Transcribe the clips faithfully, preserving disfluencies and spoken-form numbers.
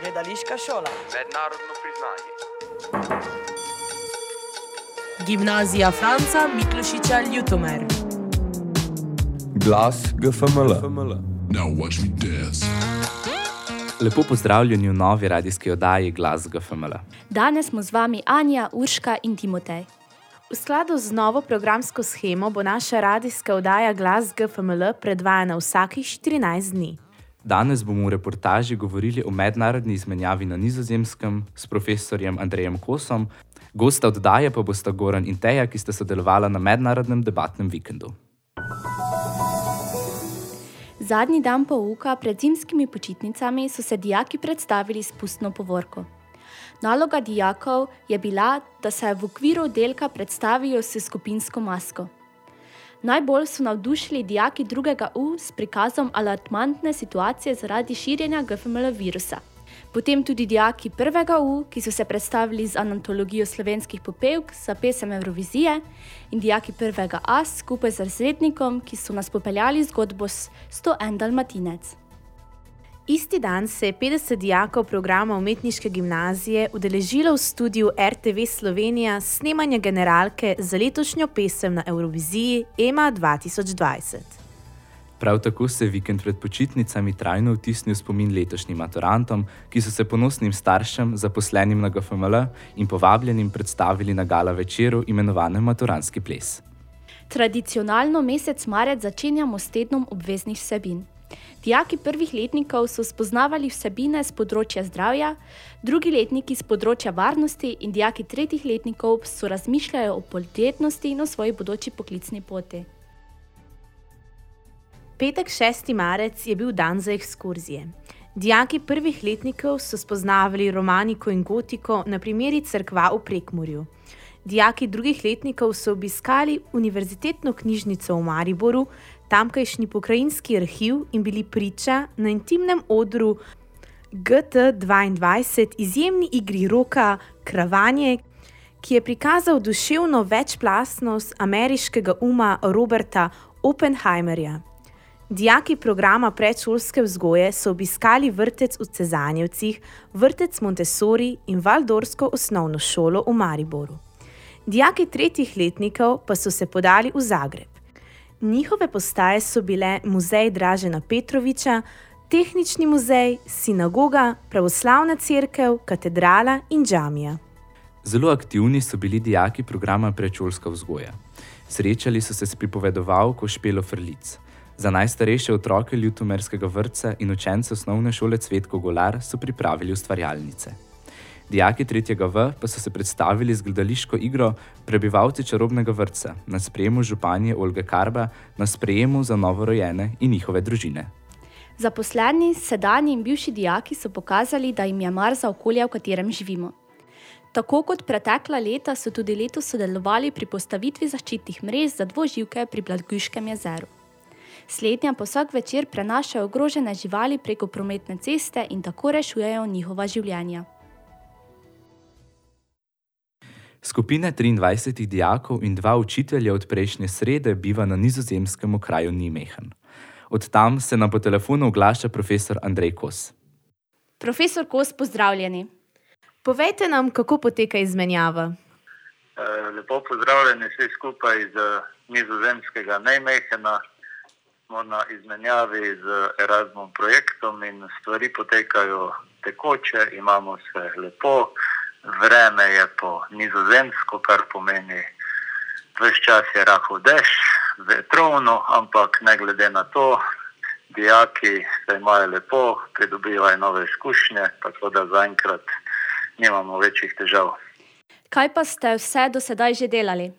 Gledališka šola. Mednarodno priznanje. Gimnazija Franca Miklošiča Ljutomer. Glas G F M L. Now watch me dance. Lepo pozdravljeni v novi radijski oddaji Glas G F M L. Danes smo z vami Anja, Urška in Timotej. V skladu z novo programsko shemo bo naša radijska oddaja Glas G F M L predvajana vsakih štirinajst dni. Danes bomo v reportaži govorili o mednarodni izmenjavi na Nizozemskem s profesorjem Andrejem Kosom. Gosta oddaje pa bosta Goran in Teja, ki sta sodelovala na mednarodnem debatnem vikendu. Zadnji dan pouka pred zimskimi počitnicami so se dijaki predstavili s pustno povorko. Naloga dijakov je bila, da se v okviru oddelka predstavijo s skupinsko masko. Najbolj so navdušili dijaki drugega U s prikazom alarmantne situacije zaradi širjenja G F M L virusa. Potem tudi dijaki prvega U, ki so se predstavili z antologijo slovenskih popevk za pesem Evrovizije, in dijaki prvega A skupaj z razrednikom, ki so nas popeljali zgodbo s sto en Dalmatinec. Isti dan se je petdeset dijakov programa umetniške gimnazije udeležilo v studiu R T V Slovenija snemanja generalke za letošnjo pesem na Evroviziji EMA dva tisoč dvajset. Prav tako se je vikend pred počitnicami trajno vtisnil spomin letošnjim maturantom, ki so se ponosnim staršem, zaposlenim na G F M L in povabljenim predstavili na gala večeru imenovanem Maturantski ples. Tradicionalno mesec marec začenjamo s tednom obveznih vsebin. Dijaki prvih letnikov so spoznavali vsebine z področja zdravja, drugi letniki z področja varnosti in dijaki tretjih letnikov so razmišljali o poljetnosti in o svoji bodoči poklicni poti. Petek šesti marec je bil dan za ekskurzije. Dijaki prvih letnikov so spoznavali romaniko in gotiko na primeri cerkva v Prekmurju. Dijaki drugih letnikov so obiskali Univerzitetno knjižnico v Mariboru, tamkajšnji pokrajinski arhiv in bili priča na intimnem odru G T dvaindvajset izjemni igri roka Kravanje, ki je prikazal duševno večplastnost ameriškega uma Roberta Oppenheimerja. Dijaki programa predšolske vzgoje so obiskali vrtec v Cezanjevcih, vrtec Montessori in Valdorsko osnovno šolo v Mariboru. Dijaki tretjih letnikov pa so se podali v Zagreb. Njihove postaje so bile muzej Dražena Petroviča, tehnični muzej, sinagoga, pravoslavna cerkev, katedrala in džamija. Zelo aktivni so bili dijaki programa predšolska vzgoja. Srečali so se s pripovedovalko Špelo Frlic. Za najstarejše otroke ljutomerskega vrtca in učence osnovne šole Cvetko Golar so pripravili ustvarjalnice. Dijaki tretjega V pa so se predstavili z gledališko igro Prebivalci čarobnega vrtca na sprejemu županje Olge Karba na sprejemu za novorojene in njihove družine. Zaposleni, sedanji in bivši dijaki so pokazali, da jim je mar za okolje, v katerem živimo. Tako kot pretekla leta so tudi letos sodelovali pri postavitvi zaščitnih mrež za dvoživke pri Blagoškem jezeru. Slednja pa vsak večer prenašajo ogrožene živali preko prometne ceste in tako rešujejo njihova življenja. Skupina triindvajsetih dijakov in dva učitelja od prejšnje srede biva na nizozemskem okraju Nijmegen. Od tam se nam po telefonu oglaša profesor Andrej Kos. Profesor Kos, pozdravljeni. Povejte nam, kako poteka izmenjava. Lepo pozdravljeni vsi skupaj iz nizozemskega Nijmegena. Smo na izmenjavi z Erasmus projektom in stvari potekajo tekoče, imamo se lepo. Vreme je po nizozemsko, kar pomeni, ves čas je rahel dež, vetrovno, ampak ne glede na to, dijaki se imajo lepo, pridobivajo nove izkušnje, tako da zaenkrat nimamo večjih težav. Kaj pa ste vse do sedaj že delali?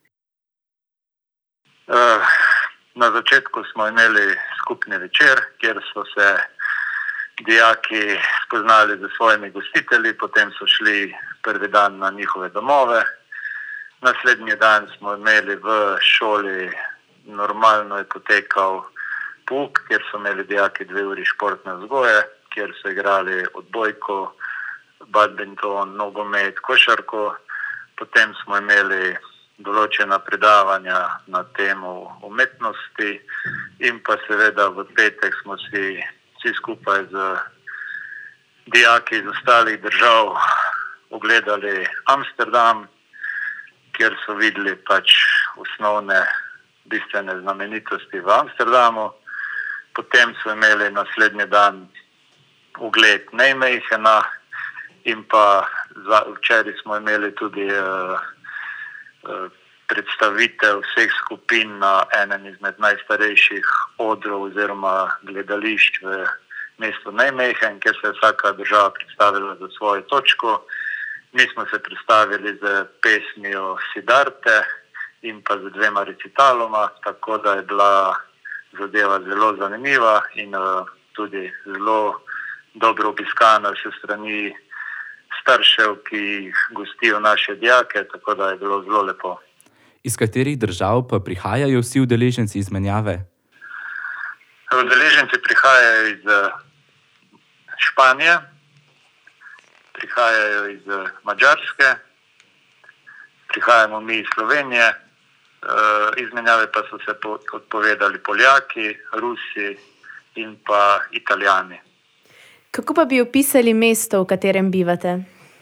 Uh, na začetku smo imeli skupni večer, kjer so se dijaki spoznali z svojimi gostitelji, potem so šli prvi dan na njihove domove. Naslednji dan smo imeli v šoli, normalno je potekal pouk, kjer so imeli dijaki dve uri športne vzgoje, kjer so igrali odbojko, badminton, nogomet, košarko. Potem smo imeli določena predavanja na temo umetnosti in pa seveda v petek smo si vsi skupaj z dijaki iz ostalih držav ogledali Amsterdam, kjer so videli pač osnovne bistvene znamenitosti v Amsterdamu. Potem so imeli naslednji dan ogled Nijmegena in pa za, včeraj smo imeli tudi uh, uh, predstavitev vseh skupin na enem izmed najstarejših odrov oziroma gledališč v mestu Nijmegen, kjer se je vsaka država predstavila za svojo točko. Mi smo se predstavili z pesmijo Sidarte in pa z dvema recitaloma, tako da je bila zadeva zelo zanimiva in uh, tudi zelo dobro obiskana s strani staršev, ki gostijo naše dijake, tako da je bilo zelo lepo. Iz katerih držav pa prihajajo vsi udeleženci izmenjave? Udeleženci prihajajo iz Španije, prihajajo iz Madžarske, prihajamo mi iz Slovenije, izmenjave pa so se odpovedali Poljaki, Rusi in pa Italijani. Kako pa bi opisali mesto, v katerem bivate?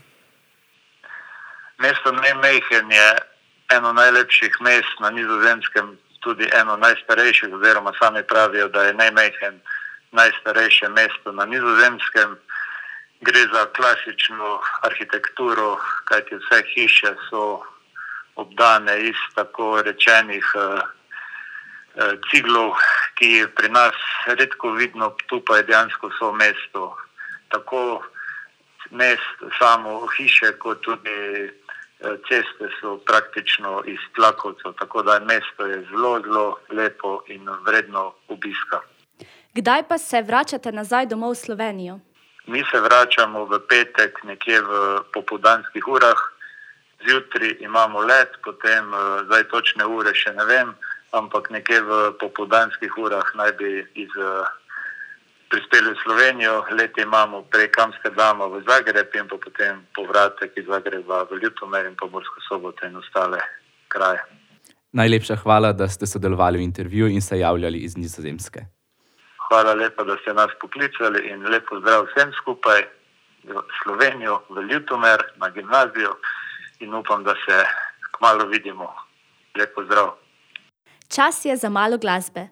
Mesto Nijmegen je eno najlepših mest na Nizozemskem, tudi eno najstarejših, oziroma sami pravijo, da je Nijmegen najstarejše mesto na Nizozemskem. Gre za klasično arhitekturo, kajti vse hiše so obdane iz tako rečenih uh, uh, ciglov, ki pri nas redko vidno, tu pa je dejansko so mesto. Tako mest, samo hiše, kot tudi uh, ceste so praktično iz tlakovcev, tako da mesto je zelo, zelo lepo in vredno obiska. Kdaj pa se vračate nazaj domov v Slovenijo? Mi se vračamo v petek nekje v popoldanskih urah. Zjutraj imamo let, potem zdaj točne ure še ne vem, ampak nekje v popoldanskih urah naj bi iz, prispeli v Slovenijo. Let imamo prek Amsterdama v Zagreb in pa potem povratek iz Zagreba v Ljutomer in pa Mursko Soboto in ostale kraje. Najlepša hvala, da ste sodelovali v intervjuju in se javljali iz Nizozemske. Hvala lepa, da ste nas poklicali in lepo zdrav vsem skupaj v Slovenijo, v Ljutomer, na gimnazijo in upam, da se kmalu vidimo. Lepo zdrav. Čas je za malo glasbe.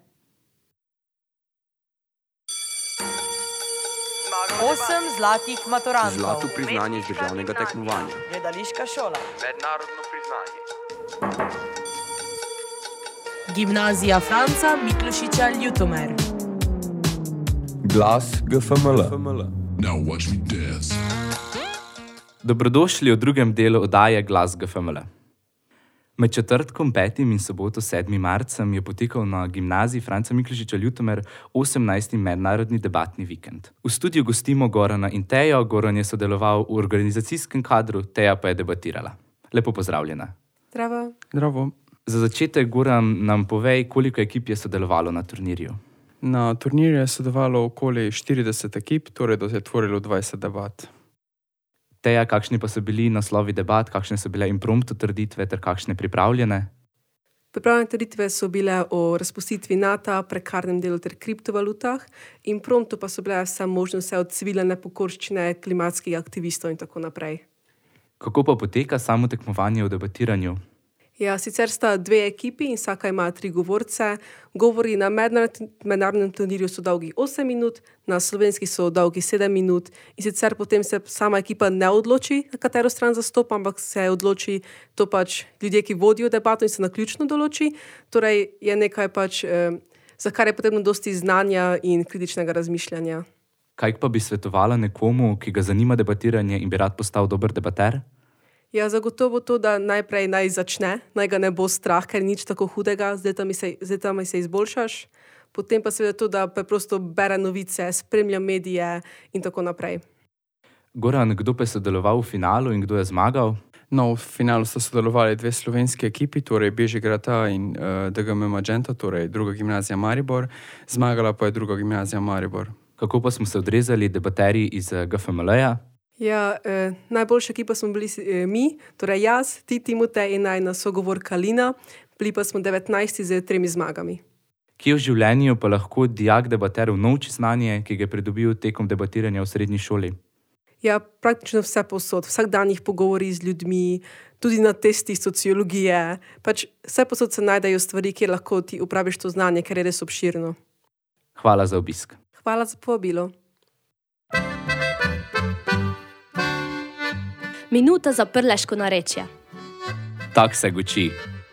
Osem zlatih maturantov. Zlato priznanje z državnega tekmovanja. Gledališka šola. Mednarodno priznanje. Gimnazija Franca Miklošiča Ljutomer. Glas G F M L. Now watch me dance. Dobrodošli v drugem delu oddaje Glas G F M L. Med četrtkom petim in soboto sedmim marcem je potekal na Gimnaziji Franca Miklošiča Ljutomer osemnajsti mednarodni debatni vikend. V studiu gostimo Gorana in Tejo. Goran je sodeloval v organizacijskem kadru, Teja pa je debatirala. Lepo pozdravljena. Zdravo. Zdravo. Za začetek, Goran, nam povej, koliko ekip je sodelovalo na turnirju. Na turnirju je sodelovalo okoli štirideset ekip, torej da se je tvorilo dvajset debat. Teja, kakšni pa so bili naslovi debat, kakšne so bile impromptu trditve ter kakšne pripravljene? Pripravljene trditve so bile o razpustitvi NATO, prekarnem delu ter kriptovalutah, impromptu pa so bile vse možne, vse od civilne nepokorščine, klimatskih aktivistov in tako naprej. Kako pa poteka samo tekmovanje v debatiranju? Ja, sicer sta dve ekipi in vsaka ima tri govorce. Govori na mednarodnem turnirju so dolgi osem minut, na slovenski so dolgi sedem minut in sicer potem se sama ekipa ne odloči, na katero stran zastopa, ampak se odloči to pač ljudje, ki vodijo debato in se naključno določi. Torej je nekaj pač, eh, za kar je potrebno dosti znanja in kritičnega razmišljanja. Kaj pa bi svetovala nekomu, ki ga zanima debatiranje in bi rad postal dober debater? Ja, zagotovo to, da najprej naj začne, naj ga ne bo strah, ker nič tako hudega, zdaj tam se, zdaj tam se izboljšaš. Potem pa seveda to, da preprosto bere novice, spremlja medije in tako naprej. Goran, kdo pa je sodeloval v finalu in kdo je zmagal? No, v finalu so sodelovali dve slovenski ekipi, torej Bežigrad in uh, D G M Magenta, torej druga gimnazija Maribor, zmagala pa je druga gimnazija Maribor. Kako pa smo se odrezali debaterji iz G F M L-ja? Ja, eh, najboljša ekipa smo bili eh, mi, torej jaz, ti Timotej in najna sogovorka Lina, bili pa smo devetnajsti z tremi zmagami. Kje v življenju pa lahko dijak debater unovči znanje, ki ga je pridobil tekom debatiranja v srednji šoli? Ja, praktično vse posod. Vsak dan jih pogovori z ljudmi, tudi na testih sociologije. Pač vse posod se najdejo stvari, kjer lahko ti upraviš to znanje, ker je res obširno. Hvala za obisk. Hvala za povabilo. Minuta za prleško narečje. Tak se guči.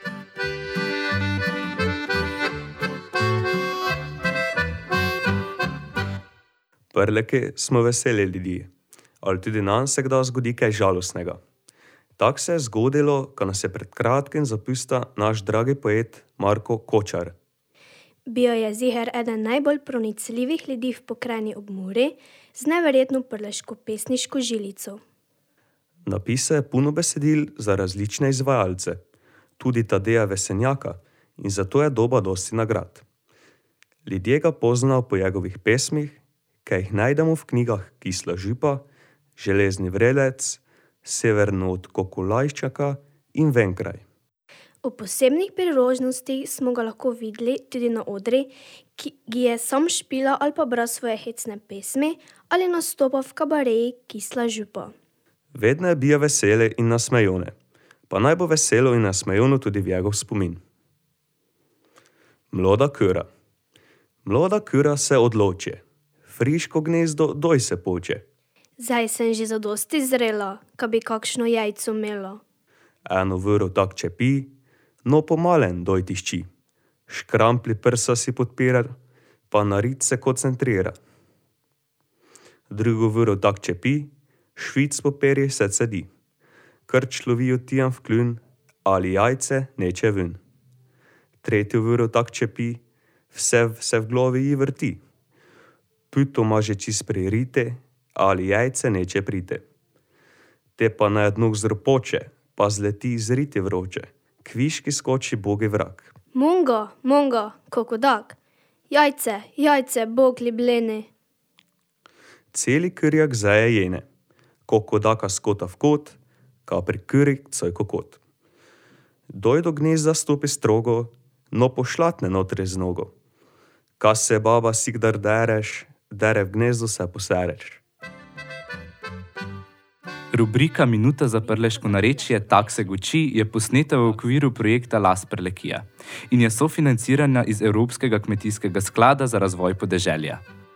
Prleki smo veseli ljudi, ali tudi nam se kdaj zgodi kaj žalostnega. Tak se je zgodilo, ko nas je pred kratkim zapustil naš dragi poet Marko Kočar. Bil je ziher eden najbolj pronicljivih ljudi v pokrajini ob Muri z neverjetno prleško pesniško žilico. Napisal je puno besedil za različne izvajalce, tudi Tadeja Vesenjaka, in zato je doba dosti nagrad. Ljudje ga poznajo po njegovih pesmih, ki jih najdemo v knjigah Kisla žipa, Železni vrelec, Severno od Kokolajščaka in Venkraj. V posebnih priložnostih smo ga lahko videli tudi na odri, ki je sam špila ali pa bral svoje hecne pesmi ali nastopal v kabareji Kisla žipa. Vedno je bil vesele in nasmejone, pa naj bo veselo in nasmejono tudi v njegov spomin. Mloda kura. Mloda kura se odloči. Friško gnezdo doj se poče. Zdaj sem že zadosti zrela, ka bi kakšno jajco imela. Eno vro tak čepi, no pomalen doj tišči. Škrampli prsa si podpira, pa na rit se koncentrira. Drugo vro tak čepi, švic po perje se cedi. Krč lovijo tijan v kljun, ali jajce neče ven. Tretjo vro tak čepi, vse se v glavi ji vrti. Puto ima že čist pririte, ali jajce neče prite. Te pa na jednog zropoče, pa zleti izriti vroče. Kviški skoči bogi vrak. Mungo, mungo, kokodak. Jajce, jajce, bog ljubljeni. Celi krjak zaje jene. Kokodaka skota v kot, ka pri kyrik coj kokot. Doj do gnezda stopi strogo, no pošlatne notre z nogo. Ka se baba sikdar dereš, dere v gnezdu se posereš. Rubrika Minuta za prleško narečje Tak se guči je posneta v okviru projekta Las Prlekija in je sofinancirana iz Evropskega kmetijskega sklada za razvoj podeželja.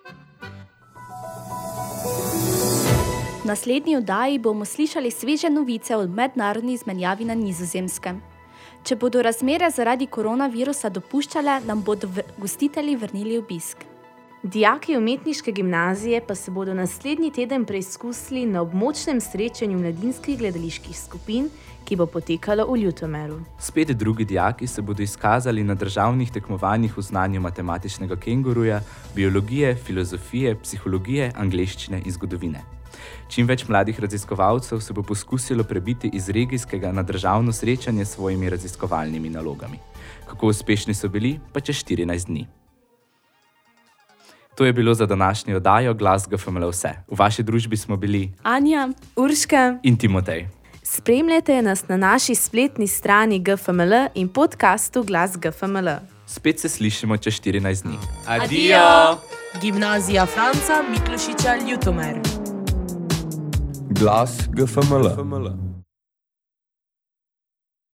V naslednji oddaji bomo slišali sveže novice o mednarodni izmenjavi na Nizozemskem. Če bodo razmere zaradi koronavirusa dopuščale, nam bodo gostitelji vrnili obisk. Dijaki umetniške gimnazije pa se bodo naslednji teden preizkusili na območnem srečanju mladinskih gledaliških skupin, ki bo potekalo v Ljutomeru. Spet drugi dijaki se bodo izkazali na državnih tekmovanjih v znanju matematičnega kenguruja, biologije, filozofije, psihologije, angleščine in zgodovine. Čim več mladih raziskovalcev se bo poskusilo prebiti iz regijskega na državno srečanje s svojimi raziskovalnimi nalogami. Kako uspešni so bili, pa čez štirinajst dni. To je bilo za današnjo oddajo Glas G F M L vse. V vaši družbi smo bili Anja, Urška in Timotej. Spremljajte nas na naši spletni strani G F M L in podcastu Glas G F M L. Spet se slišimo čez štirinajst dni. Adijo! Gimnazija Franca Miklošiča Ljutomer. Glas G F M L.